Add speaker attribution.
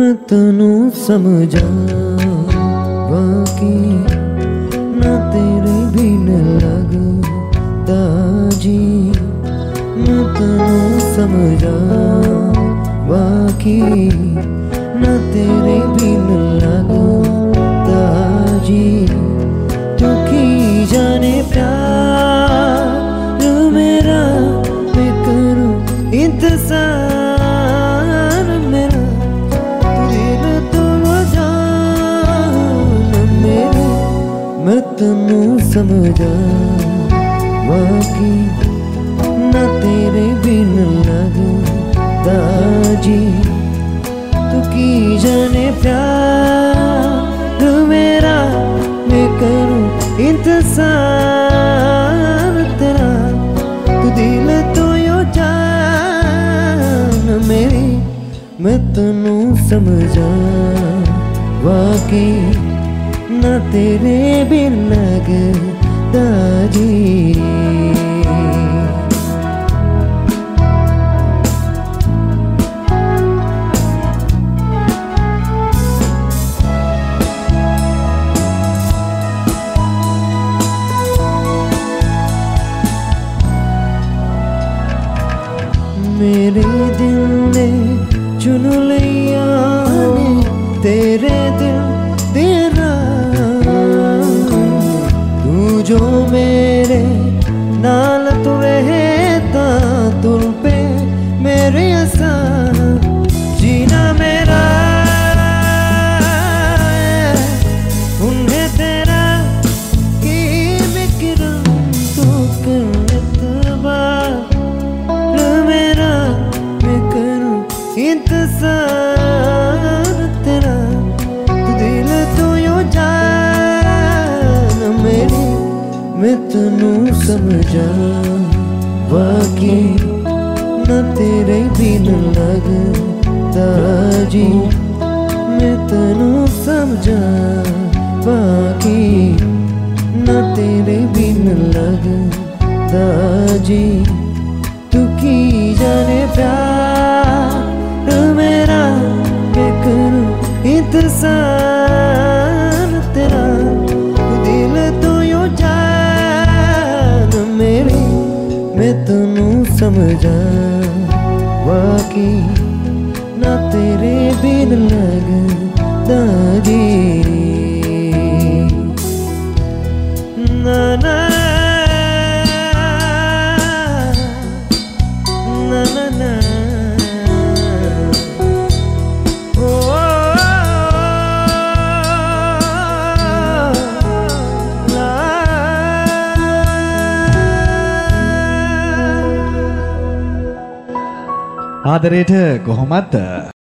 Speaker 1: मैं तनु समझा बाकी ना तेरे बिन लगता जी। मैं तनु समझा बाकी ना तेरे बिन लगता जी। तू की जाने प्यार मेरा मैं करूं इंतजार मेरा। मैं तनु समझा बाकी ना तेरे बिन लगता जी। तू की जाने प्यार मेरा मैं करूं इंतजार तेरा। तू दिल तो यो जान मेरी। मैं तनु समझा बाकी ना तेरे बिन लगता जी। मेरे दिल ने चुन लिया ने तेरे दिल तेरा। तू जो मेरे नाल तू रहता तुल पे मेरे असा जीना मेरा उन्हें तेरा की बिकरम तो कर एतबार मेरा मैं करूं इंतजार तेरा। तू दिल तो यो जान मेरी। मैं तनु समझा बाकी ना तेरे बिन लगता जी। मैं तनु समझा बाकी ना तेरे बिन लगता जी। तू की जाने प्यार मेरा मैं करूं इंतजार तेरा। तू दिल तो यो जान मेरी। मैं तनु समझा बाकी ना तेरे बिन लगता जी। ना ना
Speaker 2: ආදරයට කොහොමත්